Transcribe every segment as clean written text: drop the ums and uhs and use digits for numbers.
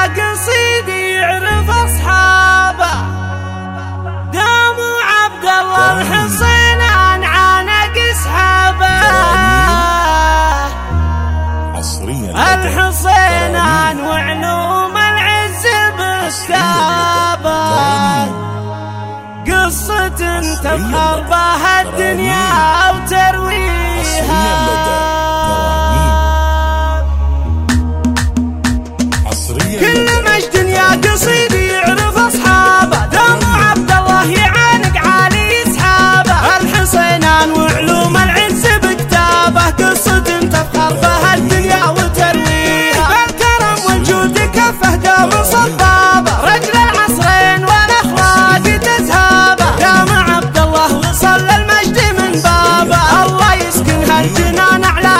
قصيدي يعرف أصحابه، داموا عبد الله الحصين عانق أصحابه، الحصينان وعلوم العز بكتابه، قصة تفخر بها الدنيا وترويها. كل مجد يا قصيدي يعرف أصحابه، داموا عبد الله يعانق علي أصحابه، الحصينان وعلوم العز بكتابه، قصة تفخر بها الدنيا وترويها. بالكرم والجود كفه دام صبابه، رجل العصرين والأخلاق تزهابه، دام عبد الله وصل المجد من بابه، الله يسكن هالجنان أعلى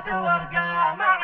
ورقة مع